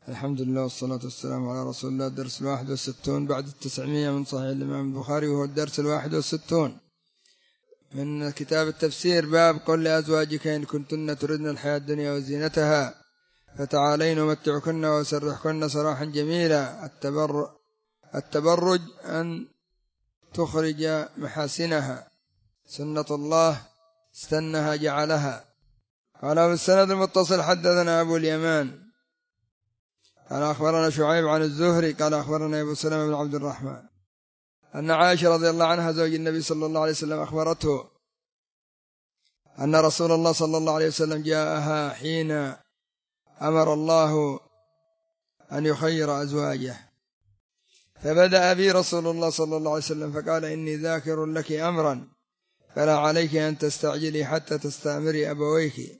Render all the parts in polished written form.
الحمد لله والصلاة والسلام على رسول الله. الدرس 61 بعد 900 من صحيح الإمام البخاري، وهو الدرس 61 من كتاب التفسير. باب قل لأزواجك إن كنتن تردن الحياة الدنيا وزينتها فتعالين أمتعكن وأسرحكن سراحا جميلا. التبرج أن تخرج محاسنها، سنة الله استنها جعلها. قال بالسند المتصل حدثنا أبو اليمان قال أخبرنا شعيب عن الزهري قال أخبرنا أبو سلمة بن عبد الرحمن أن عائشة رضي الله عنها زوج النبي صلى الله عليه وسلم أخبرته أن رسول الله صلى الله عليه وسلم جاءها حين أمر الله أن يخير أزواجه، فبدأ بي رسول الله صلى الله عليه وسلم فقال: إني ذاكر لك أمرا فلا عليك أن تستعجلي حتى تستأمري أبويك،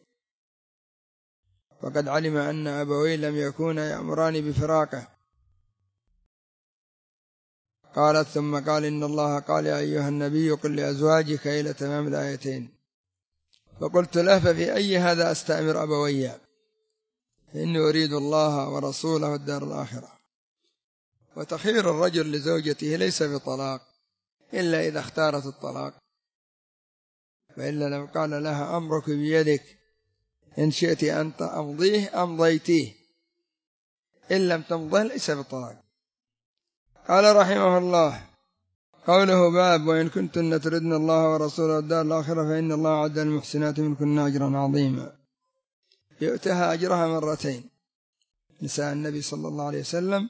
وقد علم أن أبوي لم يكونا يأمران بفراقه. قالت ثم قال: إن الله قال يا أيها النبي قل لأزواجك إلى تمام الآيتين. فقلت له: ففي أي هذا أستأمر أبوي؟ فإني أريد الله ورسوله والدار الآخرة. وتخير الرجل لزوجته ليس بطلاق إلا إذا اختارت الطلاق، وإلا لو قال لها أمرك بيدك إن شئت أن أمضيه أمضيتيه، إن لم تمضه ليس بطلاق. قال رحمه الله: قوله باب وإن كنتن تردن الله ورسوله والدار الآخرة فإن الله أعد للمحسنات منكن أجرا عظيما. يؤتها أجرها مرتين، نساء النبي صلى الله عليه وسلم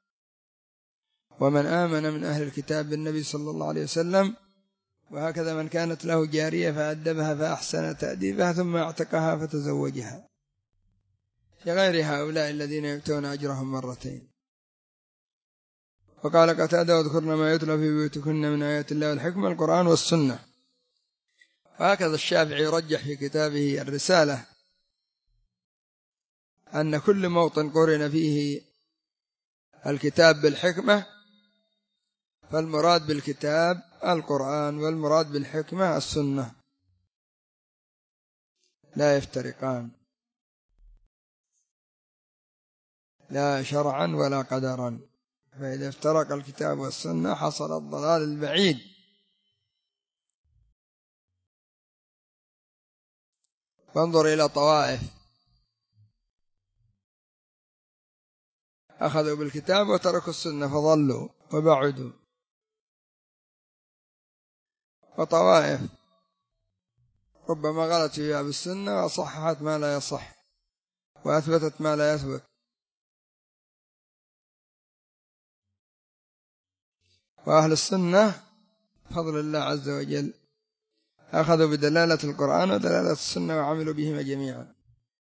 ومن آمن من أهل الكتاب بالنبي صلى الله عليه وسلم، وهكذا من كانت له جارية فأدبها فأحسن تأديبها ثم اعتقها فتزوجها، في غير هؤلاء الذين يؤتون أجرهم مرتين. وقال قتادة: واذكرن ما يتلى في بيوتكن من آيات الله والحكمة القرآن والسنة. وهكذا الشافعي يرجح في كتابه الرسالة أن كل موطن قرن فيه الكتاب بالحكمة فالمراد بالكتاب القرآن، والمراد بالحكمة السنة، لا يفترقان لا شرعا ولا قدرا، فإذا افترق الكتاب والسنة حصل الضلال البعيد. فانظر إلى طوائف أخذوا بالكتاب وتركوا السنة فضلوا وبعدوا، وطوائف ربما غلت فيها بالسنة وصححت ما لا يصح وأثبتت ما لا يثبت. وأهل السنة بفضل الله عز وجل أخذوا بدلالة القرآن ودلالة السنة وعملوا بهما جميعا.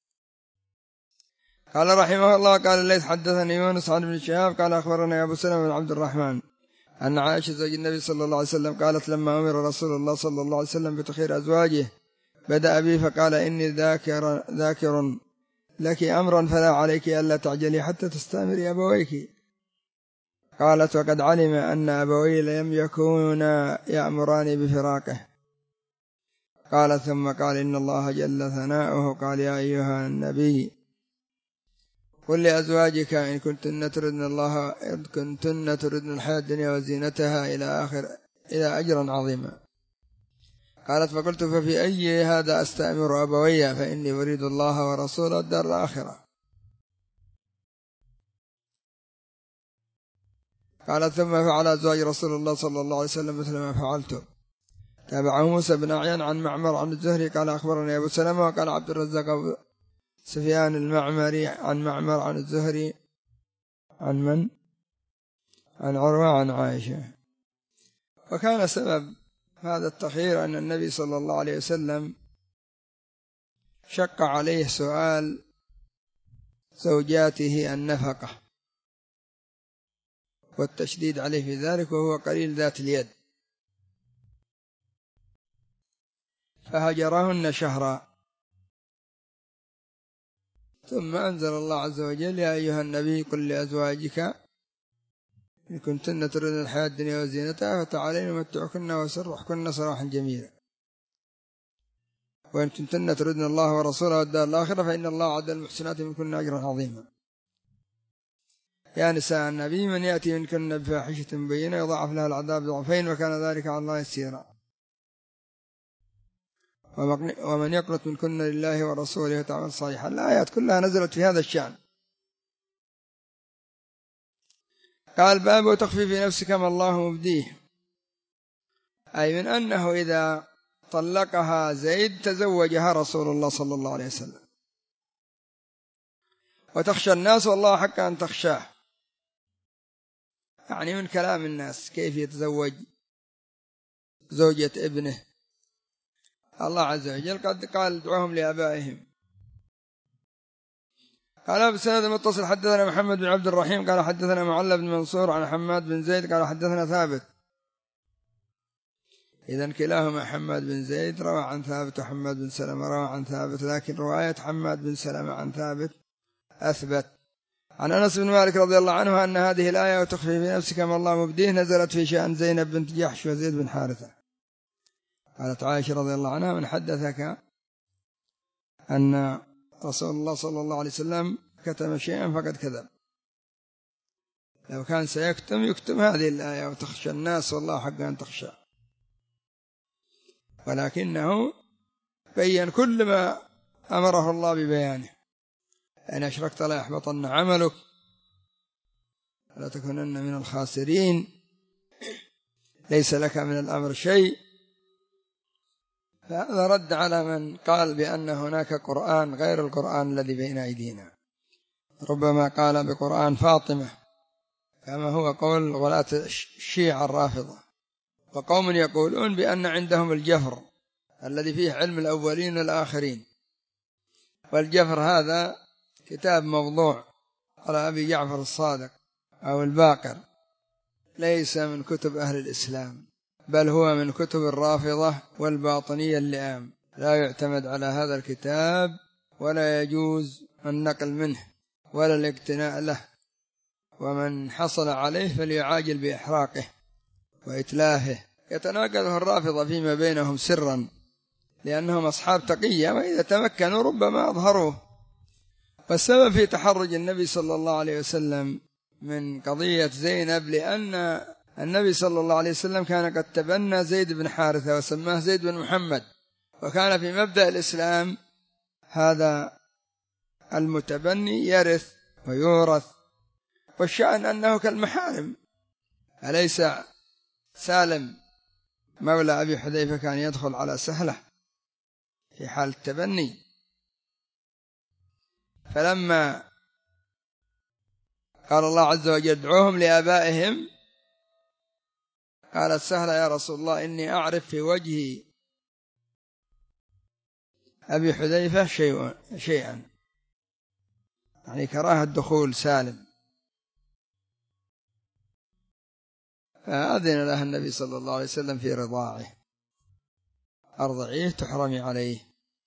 قال رحمه الله: قال الليث حدثني يونس عن ابن شهاب قال أخبرنا أبو سلمة بن عبد الرحمن أن عائشة زوج النبي صلى الله عليه وسلم قالت: لما أمر رسول الله صلى الله عليه وسلم بتخير أزواجه بدأ بي فقال: إني ذاكر لك أمرا فلا عليك ألا تعجلي حتى تستأمري أبويك. قالت: وقد علم أن أبوي لم يكونا يأمران بفراقه. قال ثم قال: إن الله جل ثناؤه قال يا أيها النبي قل لأزواجك إن كنتن تردن الحياة الدنيا وزينتها إلى أجرا عظيما. قالت: فقلت: ففي أي هذا أستأمر أبوي؟ فإني أريد الله ورسوله الدار الآخرة. قالت: ثم فعل أزواج رسول الله صلى الله عليه وسلم مثل ما فعلت. تابعه موسى بن أعين عن معمر عن الزهري قال أخبرني أبو سلمة وقال عبد الرزاق أبو سفيان المعمري عن معمر عن الزهري عن من؟ عن عروة عن عائشة. وكان سبب هذا التخيير أن النبي صلى الله عليه وسلم شق عليه سؤال زوجاته النفقة والتشديد عليه في ذلك، وهو قليل ذات اليد، فهجرهن شهرا. ثم أنزل الله عز وجل: يا أيها النبي قل لأزواجك إن كنتن تردن الحياة الدنيا وزينتها فتعالين أمتعكن وأسرحكن سراحا جميلا، وإن كنتن تردن الله ورسوله والدار الآخرة فإن الله أعد للمحسنات منكن أجرا عظيما. يا نساء النبي من يأتي منكن بفاحشة مبينة يضاعف لها العذاب ضعفين وكان ذلك على الله يسيرا. ومن يقنط منكن لله ورسوله وتعمل صالحا. الآيات كلها نزلت في هذا الشأن. قال باب وتخفي في نفسك ما الله مبديه، أي من أنه إذا طلقها زيد تزوجها رسول الله صلى الله عليه وسلم. وتخشى الناس والله حق أن تخشاه، يعني من كلام الناس كيف يتزوج زوجة ابنه. الله عز وجل قد قال ادعوهم لآبائهم. قال بسند المتصل حدثنا محمد بن عبد الرحيم قال حدثنا معل بن منصور عن حماد بن زيد قال حدثنا ثابت. إذن كلاهما حماد بن زيد روى عن ثابت، وحماد بن سلمة روى عن ثابت، لكن رواية حماد بن سلمة عن ثابت أثبت. عن أنس بن مالك رضي الله عنه أن هذه الآية وتخفي في نفسك ما الله مبديه نزلت في شأن زينب بنت جحش وزيد بن حارثة. قالت عائشة رضي الله عنها من حدثك أن رسول الله صلى الله عليه وسلم كتم شيئا فقد كذب. لو كان سيكتم يكتم هذه الآية وتخشى الناس والله حق أن تخشى، ولكنه بين كل ما أمره الله ببيانه. إن أشركت لا يحبطن عملك ولا تكونن من الخاسرين، ليس لك من الأمر شيء. فهذا رد على من قال بأن هناك قرآن غير القرآن الذي بين أيدينا، ربما قال بقرآن فاطمة كما هو قول غلاة الشيعة الرافضة. وقوم يقولون بأن عندهم الجفر الذي فيه علم الأولين والآخرين، والجفر هذا كتاب موضوع على أبي جعفر الصادق أو الباقر، ليس من كتب أهل الإسلام، بل هو من كتب الرافضة والباطنية اللئام. لا يعتمد على هذا الكتاب ولا يجوز النقل منه ولا الاقتناء له، ومن حصل عليه فليعاجل بإحراقه وإتلافه. يتناقضه الرافضة فيما بينهم سرا لأنهم أصحاب تقية، وإذا تمكنوا ربما أظهروه. والسبب في تحرج النبي صلى الله عليه وسلم من قضية زينب لأن النبي صلى الله عليه وسلم كان قد تبنى زيد بن حارثة وسماه زيد بن محمد، وكان في مبدأ الإسلام هذا المتبني يرث ويورث، والشأن أنه كالمحارم. أليس سالم مولى أبي حذيفة كان يدخل على سهلة في حال التبني؟ فلما قال الله عز وجل ادعوهم لآبائهم قالت سهلة يا رسول الله إني أعرف في وجه أبي حذيفة شيئا، يعني كراهة دخول سالم. فأذن له النبي صلى الله عليه وسلم في رضاعه، أرضعيه تحرمي عليه.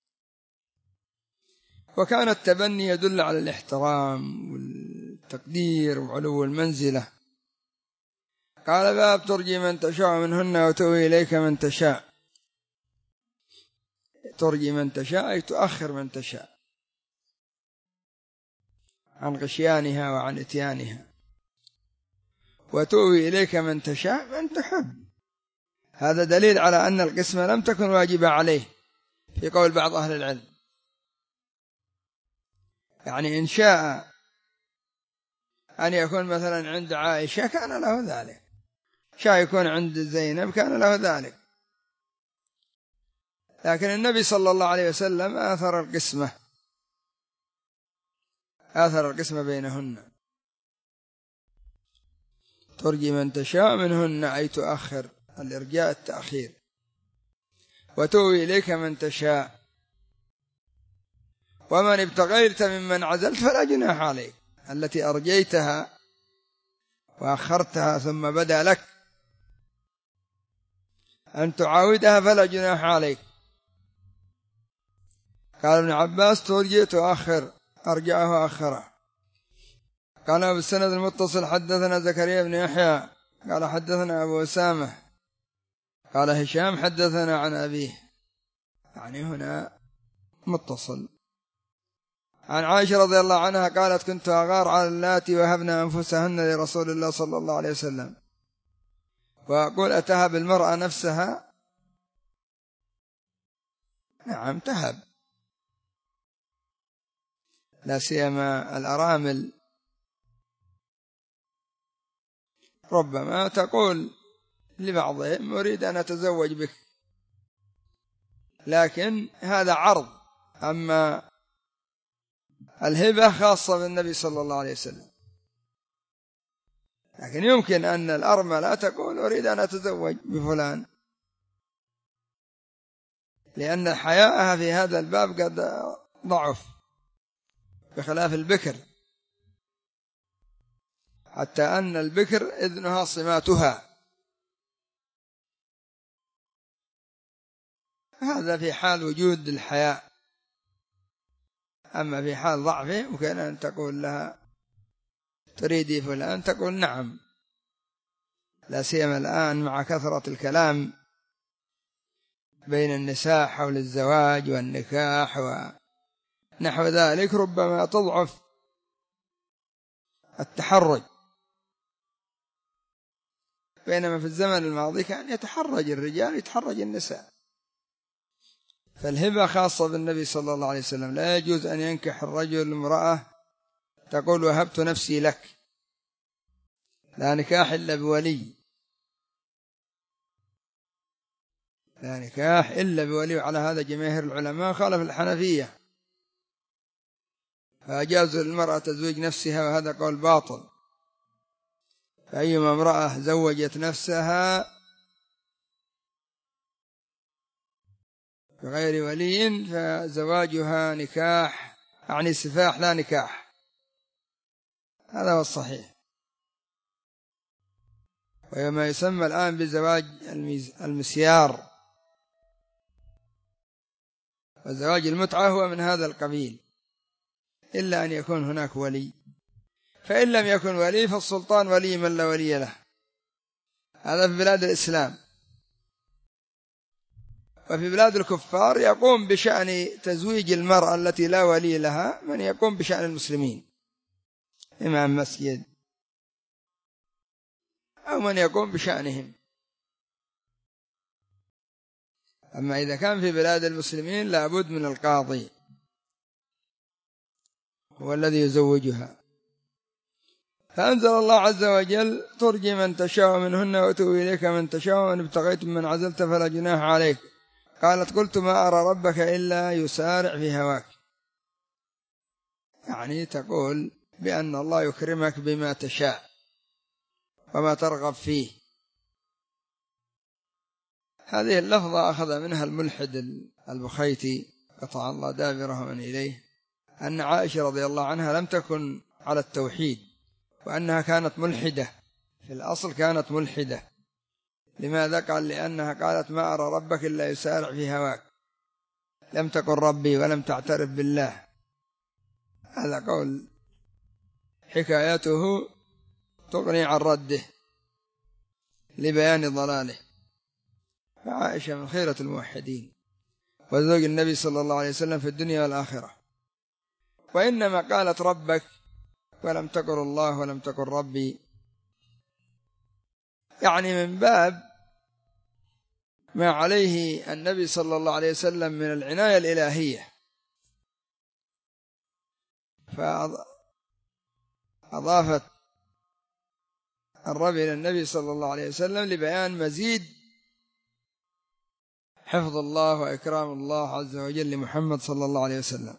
وكان التبني يدل على الاحترام والتقدير وعلو المنزلة. قال باب ترجي من تشاء منهن وتؤوي إليك من تشاء. ترجي من تشاء أي تؤخر من تشاء عن غشيانها وعن إتيانها، وتؤوي إليك من تشاء من تحب. هذا دليل على أن القسمة لم تكن واجبة عليه في قول بعض أهل العلم. يعني إن شاء أن يكون مثلا عند عائشة كان له ذلك، شاء يكون عند زينب كان له ذلك، لكن النبي صلى الله عليه وسلم آثر القسمة بينهن. ترجي من تشاء منهن أي تؤخر، الإرجاء التأخير. وتؤوي إليك من تشاء، ومن ابتغيت ممن عزلت فلا جناح عليك. التي أرجيتها وأخرتها ثم بدا لك أن تعاودها فلا جناح عليك. قال ابن عباس ترجي تؤخر، أرجعه وأخره. قال بالسند المتصل حدثنا زكريا بن يحيى قال حدثنا أبو أسامة قال هشام حدثنا عن أبيه، يعني هنا متصل عن عائشة رضي الله عنها قالت كنت أغار على اللاتي وهبن أنفسهن لرسول الله صلى الله عليه وسلم، وأقول أتهب المرأة نفسها؟ نعم تهب، لا سيما الأرامل، ربما تقول لبعضهم أريد أن أتزوج بك، لكن هذا عرض. أما الهبة خاصة بالنبي صلى الله عليه وسلم، لكن يمكن أن الأرملة تقول أريد أن أتزوج بفلان، لأن حياءها في هذا الباب قد ضعف بخلاف البكر، حتى أن البكر إذنها صماتها، هذا في حال وجود الحياء. أما في حال ضعفه يمكن أن تقول لها تريدي فلان، تقول نعم، لا سيما الآن مع كثرة الكلام بين النساء حول الزواج والنكاح ونحو ذلك، ربما تضعف التحرج، بينما في الزمن الماضي كان يتحرج الرجال يتحرج النساء. فالهبة خاصة بالنبي صلى الله عليه وسلم، لا يجوز أن ينكح الرجل امرأة تقول وهبت نفسي لك، لا نكاح إلا بولي، لا نكاح إلا بولي. وعلى هذا جماهير العلماء خالف الحنفية، فأجازوا للمرأة تزويج نفسها، وهذا قول باطل. فأيما امرأة زوجت نفسها بغير ولي فزواجها نكاح، يعني سفاح لا نكاح، هذا هو الصحيح. وما يسمى الآن بزواج المسيار، وزواج المتعة هو من هذا القبيل، إلا أن يكون هناك ولي، فإن لم يكن ولي فالسلطان ولي من لا ولي له، هذا في بلاد الإسلام. وفي بلاد الكفار يقوم بشأن تزويج المرأة التي لا ولي لها من يقوم بشأن المسلمين، إمام مسجد أو من يقوم بشأنهم. أما إذا كان في بلاد المسلمين لابد من القاضي هو الذي يزوجها. فأنزل الله عز وجل ترجي من تشاء منهن وتؤوي إليك من تشاء وإن ابتغيت من عزلت فلا جناح عليك. قالت قلت ما أرى ربك إلا يسارع في هواك، يعني تقول بأن الله يكرمك بما تشاء وما ترغب فيه. هذه اللفظة أخذ منها الملحد البخيتي قطع الله دابره من إليه، أن عائشة رضي الله عنها لم تكن على التوحيد، وأنها كانت ملحدة، في الأصل كانت ملحدة. لماذا؟ قال لأنها قالت ما أرى ربك إلا يسارع في هواك، لم تكن ربي ولم تعترف بالله. هذا قول حكايته تغني عن رده لبيان ضلاله. فعائشة من خيرة الموحدين وزوج النبي صلى الله عليه وسلم في الدنيا والآخرة. وإنما قالت ربك ولم تقل الله ولم تقل ربي، يعني من باب ما عليه النبي صلى الله عليه وسلم من العناية الإلهية، فأضافت الرب إلى النبي صلى الله عليه وسلم لبيان مزيد حفظ الله وإكرام الله عز وجل لمحمد صلى الله عليه وسلم.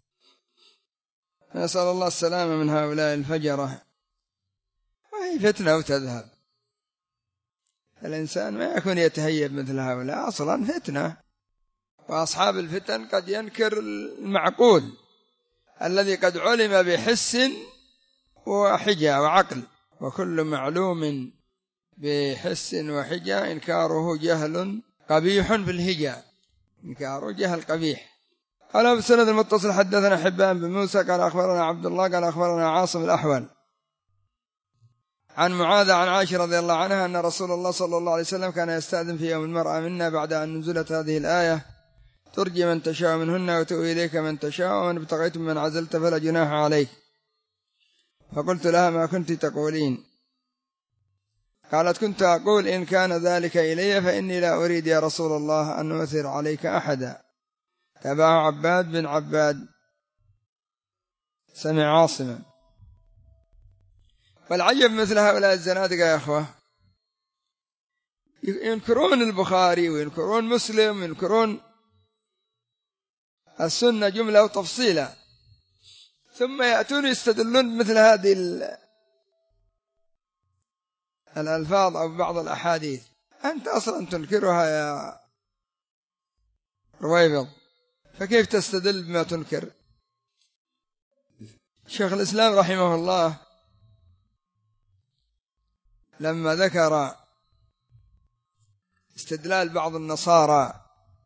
نسأل الله السلامة من هؤلاء الفجرة، وهي فتنة وتذهب. الإنسان ما يكون يتهيب مثل هؤلاء، أصلا فتنة، وأصحاب الفتن قد ينكر المعقول الذي قد علم بحس وحجة وعقل، وكل معلوم بحس وحجة إنكاره جهل قبيح في الهجة، إنكاره جهل قبيح. قال بالسند المتصل حدثنا حبان بن موسى قال أخبرنا عبد الله قال أخبرنا عاصم الأحول عن معاذ عن عائشة رضي الله عنها أن رسول الله صلى الله عليه وسلم كان يستأذن في يوم المرأة منا بعد أن نزلت هذه الآية ترجي من تشاء منهن وتؤوي إليك من تشاء ومن ابتغيت من عزلت فلا جناح عليك. فقلت لها: ما كنت تقولين؟ قالت: كنت أقول إن كان ذلك إلي فإني لا أريد يا رسول الله أن أؤثر عليك أحدا. تبعه عباد بن عباد سمع عاصما. والعجب مثل هؤلاء الزنادقة يا أخوة، ينكرون البخاري وينكرون مسلم وينكرون السنة جملة وتفصيلا، ثم يأتون يستدلون بمثل هذه الألفاظ أو بعض الأحاديث. أنت أصلا تنكرها يا رويبض، فكيف تستدل بما تنكر؟ شيخ الإسلام رحمه الله لما ذكر استدلال بعض النصارى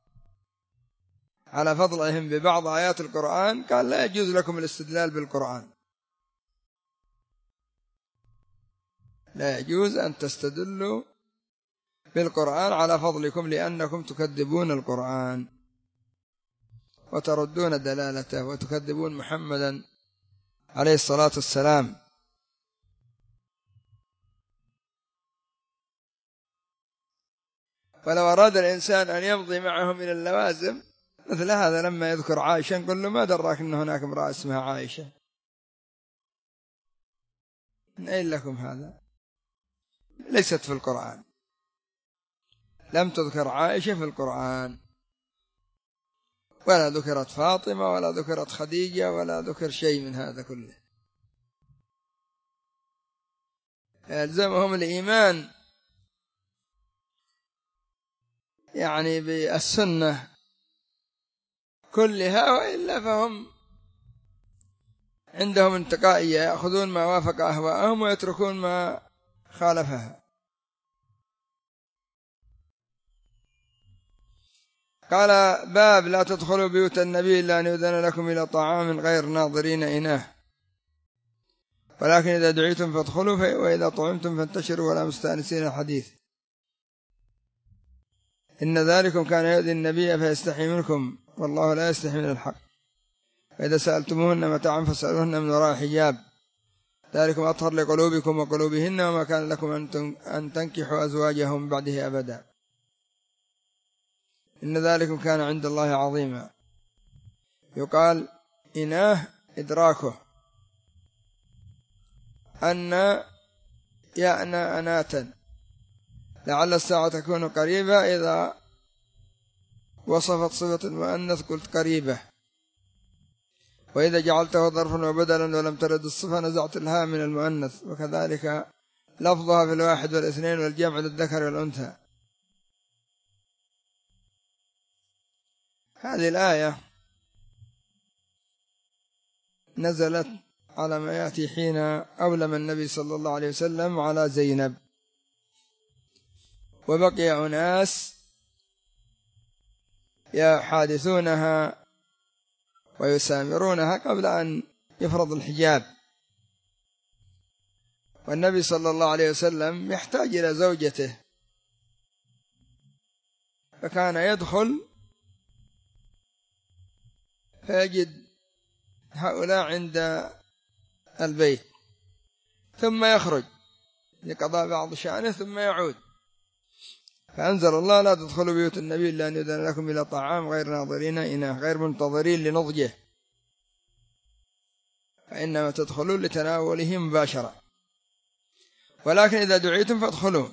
على فضلهم ببعض آيات القرآن قال: لا يجوز لكم الاستدلال بالقرآن، لا يجوز أن تستدلوا بالقرآن على فضلكم، لأنكم تكذبون القرآن وتردون دلالته وتكذبون محمدا عليه الصلاة والسلام. ولو أراد الإنسان أن يمضي معهم إلى اللوازم مثل هذا، لما يذكر عائشة نقول له: ما دراك أن هناك امرأة اسمها عائشة؟ من أين لكم هذا؟ ليست في القرآن، لم تذكر عائشة في القرآن، ولا ذكرت فاطمة ولا ذكرت خديجة ولا ذكر شيء من هذا كله. يلزمهم الإيمان يعني بالسنة كلها، وإلا فهم عندهم انتقائية، يأخذون ما وافق أهواءهم ويتركون ما خالفها. قال: باب لا تدخلوا بيوت النبي إلا أن يؤذن لكم إلى طعام غير ناظرين إناه، ولكن إذا دعيتم فادخلوا وإذا طعمتم فانتشروا ولا مستأنسين الحديث، إن ذلكم كان يؤذي النبي فيستحي منكم والله لا يستحي من الحق، فإذا سألتموهن متاعا فاسألوهن من وراء حجاب، ذلكم أطهر لقلوبكم وقلوبهن، وما كان لكم أن تنكحوا أزواجهم بعده أبدا، إن ذلكم كان عند الله عظيما. يقال إناه إدراكه، أن يأنى أناتا، لعل الساعة تكون قريبة. إذا وصفت صفة المؤنث قلت قريبة، وإذا جعلته ظرفا وبدلا ولم ترد الصفة نزعت الهاء من المؤنث، وكذلك لفظها في الواحد والاثنين والجمع للذكر والأنثى. هذه الآية نزلت على ما يأتي حين أولم النبي صلى الله عليه وسلم على زينب، وبقي أناس يحادثونها ويسامرونها قبل أن يفرض الحجاب، والنبي صلى الله عليه وسلم يحتاج إلى زوجته، فكان يدخل فيجد هؤلاء عند البيت ثم يخرج لقضاء بعض شأنه ثم يعود، فأنزل الله: لا تدخلوا بيوت النبي إلا أن يؤذن لكم إلى طعام غير ناظرين إناه، غير منتظرين لنضجه، فإنما تدخلون لتناوله مباشرة، ولكن إذا دعيتم فادخلوا.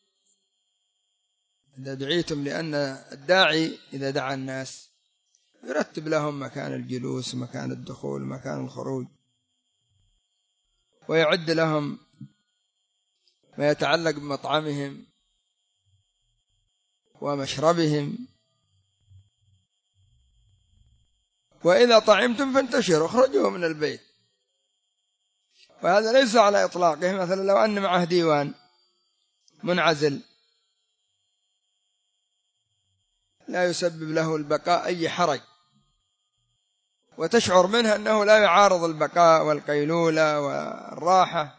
إذا دعيتم، لأن الداعي إذا دعا الناس يرتب لهم مكان الجلوس ومكان الدخول ومكان الخروج، ويعد لهم ما يتعلق بمطعمهم ومشربهم. وإذا طعمتم فانتشروا، اخرجوا من البيت. وهذا ليس على إطلاقه، مثلا لو أن معه ديوان منعزل لا يسبب له البقاء أي حرج، وتشعر منه أنه لا يعارض البقاء والقيلولة والراحة،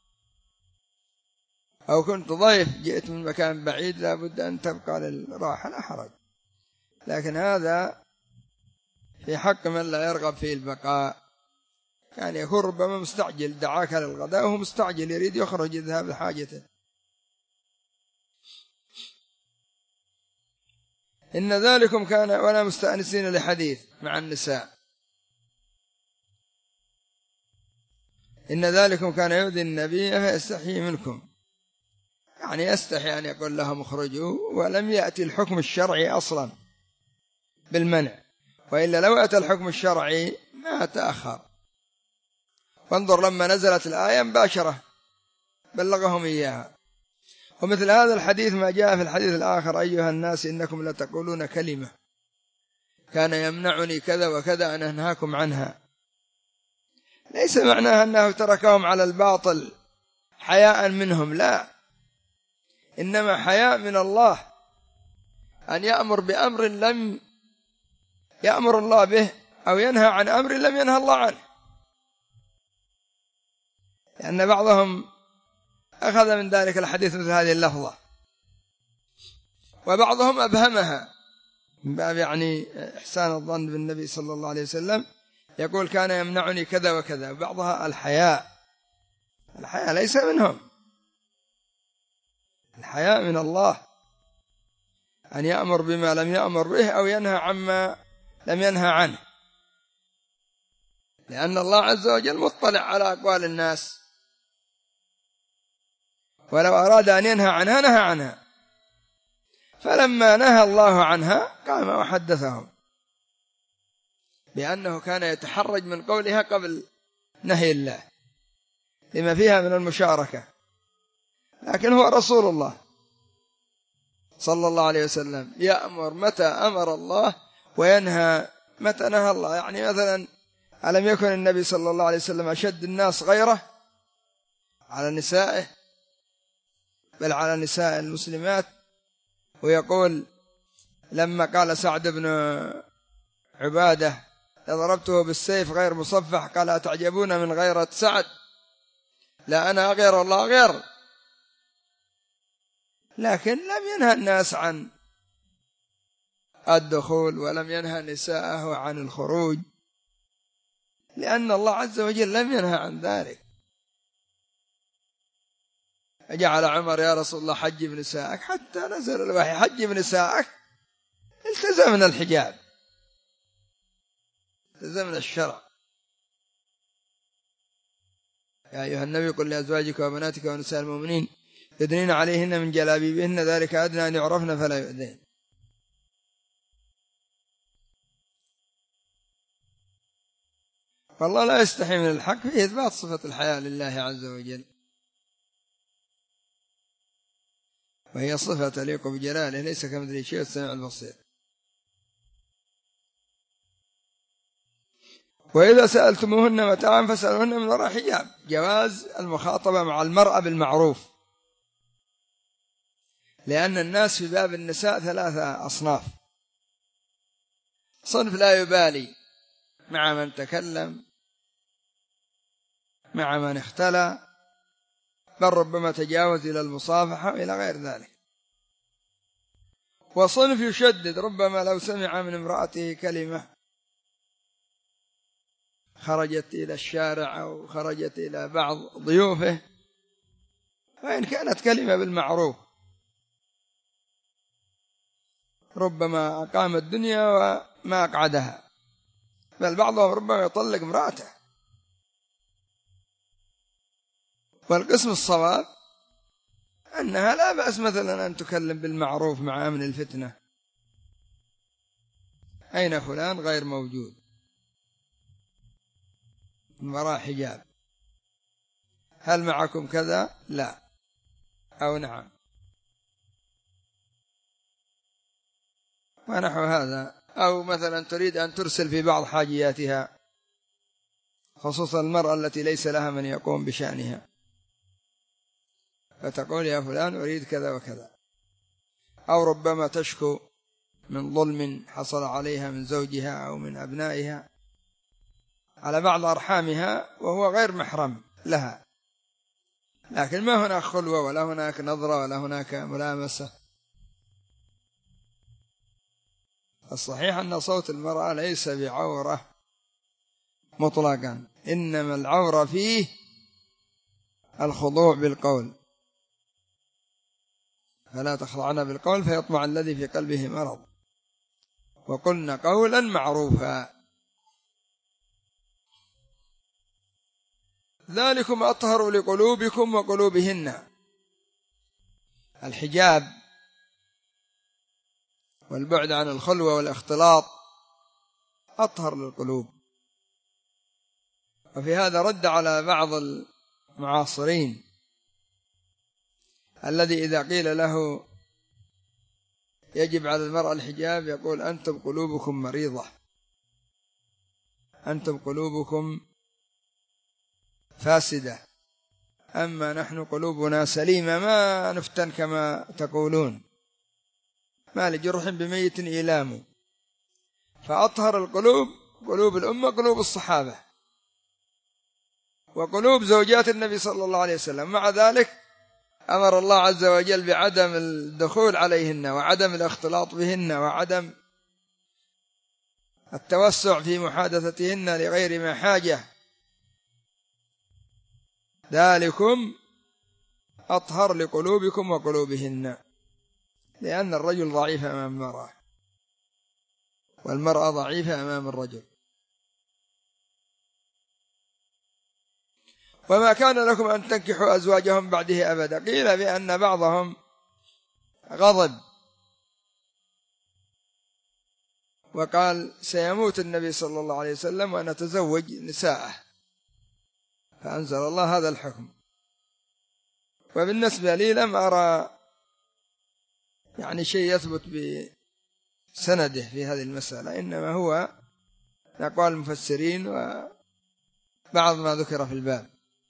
أو كنت ضيف جئت من مكان بعيد لا بد أن تبقى للراحة، لا حرج. لكن هذا في حق من لا يرغب في البقاء. يعني يكون ربما مستعجل، دعاك للغداء وهو مستعجل يريد يخرج يذهب لحاجته. إن ذلكم كان ولا مستأنسين لحديث مع النساء، إن ذلكم كان يؤذي النبي فيستحيي منكم، يعني يستحي أن يقول لهم اخرجوا، ولم يأتي الحكم الشرعي أصلا بالمنع، وإلا لو أتى الحكم الشرعي ما تأخر. وانظر لما نزلت الآية مباشرة بلغهم إياها. ومثل هذا الحديث ما جاء في الحديث الآخر: أيها الناس إنكم لتقولون كلمة كان يمنعني كذا وكذا أن أنهاكم عنها. ليس معناها أنه تركهم على الباطل حياء منهم، لا، إنما حياء من الله أن يأمر بأمر لم يأمر الله به، أو ينهى عن أمر لم ينهى الله عنه. لأن بعضهم أخذ من ذلك الحديث مثل هذه اللفظة، وبعضهم أبهمها من باب يعني إحسان الظن بالنبي صلى الله عليه وسلم، يقول كان يمنعني كذا وكذا. بعضها الحياء ليس منهم، الحياء من الله أن يأمر بما لم يأمر به أو ينهى عما لم ينهى عنه، لأن الله عز وجل مطلع على أقوال الناس، ولو أراد أن ينهى عنها نهى عنها. فلما نهى الله عنها قام وحدثهم بأنه كان يتحرج من قولها قبل نهي الله لما فيها من المشاركة، لكن هو رسول الله صلى الله عليه وسلم يأمر متى أمر الله وينهى متى نهى الله. يعني مثلا ألم يكن النبي صلى الله عليه وسلم أشد الناس غيره على نسائه، بل على نساء المسلمات؟ ويقول لما قال سعد بن عبادة ضربته بالسيف غير مصفح، قال أتعجبون من غيرة سعد؟ لا أنا غير الله غير. لكن لم ينهى الناس عن الدخول ولم ينهى نساءه عن الخروج، لأن الله عز وجل لم ينهى عن ذلك. جعل عمر يا رسول الله حج بنسائك، حتى نزل الوحي حج بنسائك، التزمنا الحجاب، التزمنا الشرع. يا أيها النبي قل لأزواجك وبناتك ونساء المؤمنين يدنين عليهن من جلابيبهن ذلك أدنى أن يعرفن فلا يؤذين. والله لا يستحي من الحق في إثبات صفة الحياة لله عز وجل، وهي صفة تليق بجلاله، ليس كمثله شيء السميع البصير. وإذا سألتموهن متاعا فاسألوهن من وراء حجاب. جواز المخاطبة مع المرأة بالمعروف، لأن الناس في باب النساء ثلاثة أصناف: صنف لا يبالي مع من تكلم، مع من اختلى، بل ربما تجاوز إلى المصافحة إلى غير ذلك. وصنف يشدد، ربما لو سمع من امرأته كلمة خرجت إلى الشارع أو خرجت إلى بعض ضيوفه، وإن كانت كلمة بالمعروف ربما أقام الدنيا وما أقعدها، بل بعضهم ربما يطلق امرأته. والقسم الصواب أنها لا بأس مثلا أن تكلم بالمعروف مع أمن الفتنة: أين فلان؟ غير موجود، من وراء حجاب. هل معكم كذا؟ لا، أو نعم، ونحو هذا. أو مثلا تريد أن ترسل في بعض حاجياتها، خصوصا المرأة التي ليس لها من يقوم بشأنها، فتقول يا فلان أريد كذا وكذا. أو ربما تشكو من ظلم حصل عليها من زوجها أو من أبنائها على بعض أرحامها وهو غير محرم لها، لكن ما هناك خلوة ولا هناك نظرة ولا هناك ملامسة، الصحيح أن صوت المرأة ليس بعورة مطلقا، إنما العورة فيه الخضوع بالقول، فلا تخضعن بالقول فيطمع الذي في قلبه مرض، وقلنا قولا معروفا. ذلكم أطهر لقلوبكم وقلوبهن. الحجاب والبعد عن الخلوة والاختلاط أطهر للقلوب. وفي هذا رد على بعض المعاصرين الذي إذا قيل له يجب على المرأة الحجاب يقول أنتم قلوبكم مريضة، أنتم قلوبكم فاسدة، أما نحن قلوبنا سليمة ما نفتن كما تقولون، ما لجرح بميت إيلام. فأطهر القلوب قلوب الأمة قلوب الصحابة وقلوب زوجات النبي صلى الله عليه وسلم. مع ذلك أمر الله عز وجل بعدم الدخول عليهن وعدم الاختلاط بهن وعدم التوسع في محادثتهن لغير ما حاجة. ذلكم أطهر لقلوبكم وقلوبهن، لأن الرجل ضعيف أمام المرأة والمرأة ضعيفة أمام الرجل. وما كان لكم أن تنكحوا أزواجهم بعده أبدا. قيل بأن بعضهم غضب وقال سيموت النبي صلى الله عليه وسلم ونتزوج نساءه، فأنزل الله هذا الحكم. وبالنسبة لي لم أرى شيء يثبت بسنده في هذه المسألة، إنما هو أقوال المفسرين وبعض ما ذكر في الباب.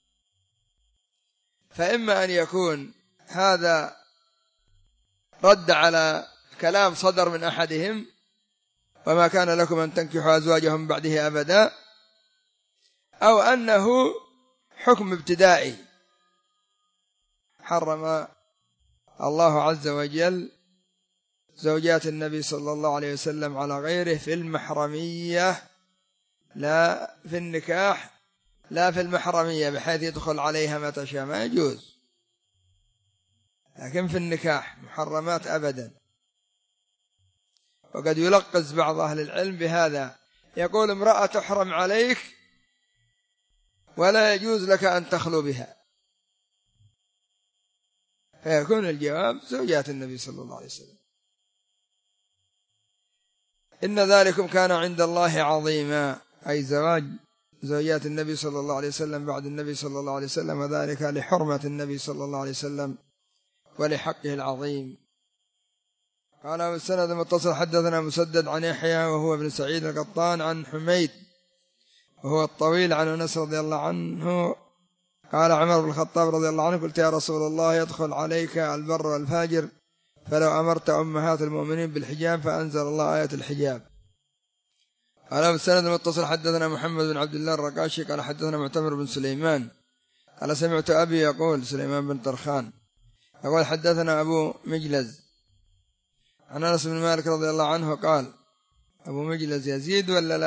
فإما أن يكون هذا رد على كلام صدر من أحدهم وما كان لكم أن تنكحوا أزواجهم بعده أبدا، أو أنه حكم ابتدائي حرم الله عز وجل زوجات النبي صلى الله عليه وسلم على غيره في المحرمية، لا في النكاح، لا في المحرمية بحيث يدخل عليها متى شاء ما يجوز، لكن في النكاح محرمات أبدا. وقد يلقز بعض أهل العلم بهذا، يقول امرأة تحرم عليك ولا يجوز لك أن تخلو بها، فيكون الجواب زوجات النبي صلى الله عليه وسلم. إن ذلكم كان عند الله عظيما، أي زواج زوجات النبي صلى الله عليه وسلم بعد النبي صلى الله عليه وسلم، وذلك لحرمة النبي صلى الله عليه وسلم ولحقه العظيم. قال والسند المتصل حدثنا مسدد عن يحيى وهو ابن سعيد القطان عن حميد وهو الطويل عن أنس رضي الله عنه قال عمر بن الخطاب رضي الله عنه قلت يا رسول الله يدخل عليك البر والفاجر فلو أمرت أمهات المؤمنين بالحجاب، فأنزل الله آية الحجاب. قال والسند المتصل حدثنا محمد بن عبد الله الرقاشي قال حدثنا معتمر بن سليمان قال سمعت أبي يقول سليمان بن طرخان يقول حدثنا أبو مجلز عن أنس بن مالك رضي الله عنه قال أبو مجلز يزيد ولا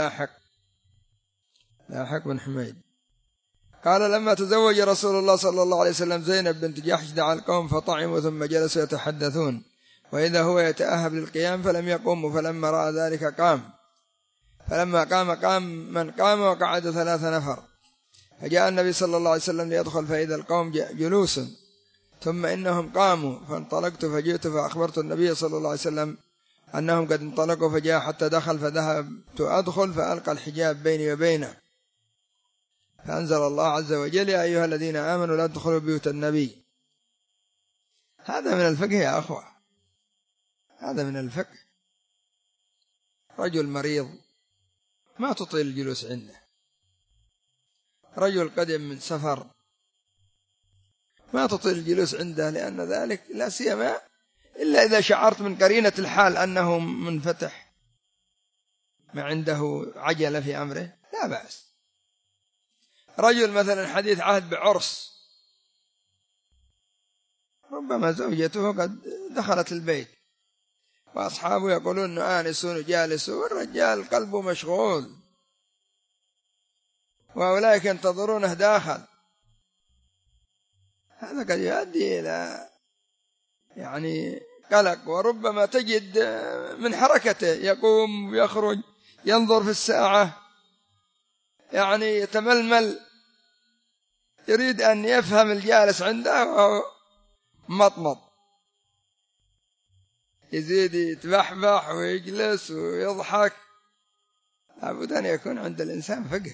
لاحق بن حميد قال لما تزوج رسول الله صلى الله عليه وسلم زينب بنت جحش دعا القوم فطعموا ثم جلسوا يتحدثون وإذا هو يتأهب للقيام فلم يقوم، فلما رأى ذلك قام، فلما قام من قام وقعد 3 نفر، فجاء النبي صلى الله عليه وسلم ليدخل فإذا القوم جلوس، ثم إنهم قاموا فانطلقت فجئت فأخبرت النبي صلى الله عليه وسلم أنهم قد انطلقوا، فجاء حتى دخل فذهبت أدخل فألقى الحجاب بيني وبينه، فأنزل الله عز وجل يا أيها الذين آمنوا لا تدخلوا بيوت النبي. هذا من الفقه يا أخوة، هذا من الفقه. رجل مريض ما تطيل الجلوس عنده، رجل قدم من سفر ما تطيل الجلوس عنده، لأن ذلك لا سيما إلا إذا شعرت من قرينة الحال أنه منفتح ما عنده عجلة في أمره لا بأس. رجل مثلا حديث عهد بعرس، ربما زوجته قد دخلت البيت وأصحابه يقولون أنه آنس وجالس والرجال قلبه مشغول، وأولئك ينتظرونه داخل. هذا قد يؤدي إلى يعني قلق، وربما تجد من حركته يقوم ويخرج ينظر في الساعة، يعني يتململ، يريد أن يفهم الجالس عنده وهو مطمط، يزيد يتبحبح ويجلس ويضحك. لابد أن يكون عند الإنسان فقه.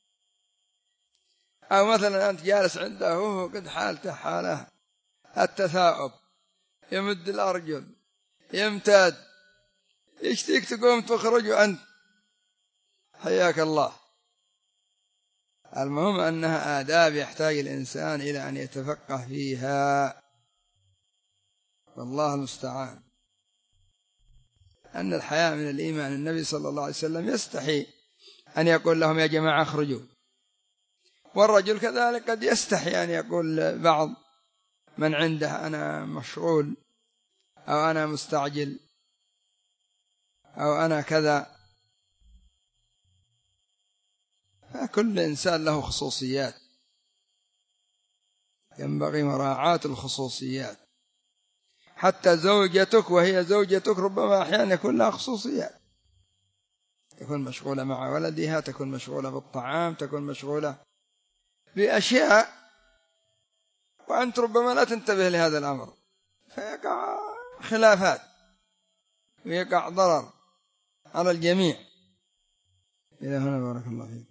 أو مثلا أنت جالس عنده وهو قد حالته حاله التثاؤب، يمد الأرجل، يمتد، يشتيك تقوم تخرج وأنت حياك الله. المهم أنها آداب يحتاج الإنسان إلى أن يتفقه فيها، والله المستعان. أن الحياء من الإيمان. النبي صلى الله عليه وسلم يستحي أن يقول لهم يا جماعة اخرجوا، والرجل كذلك قد يستحي أن يقول بعض من عنده أنا مشغول، أو أنا مستعجل، أو أنا كذا. فكل إنسان له خصوصيات، ينبغي مراعاة الخصوصيات. حتى زوجتك وهي زوجتك ربما أحيانا يكون لها خصوصيات، تكون مشغولة مع ولدها، تكون مشغولة بالطعام، تكون مشغولة بأشياء، وأنت ربما لا تنتبه لهذا الأمر، فيقع خلافات ويقع ضرر على الجميع. إلى هنا بارك الله فيك.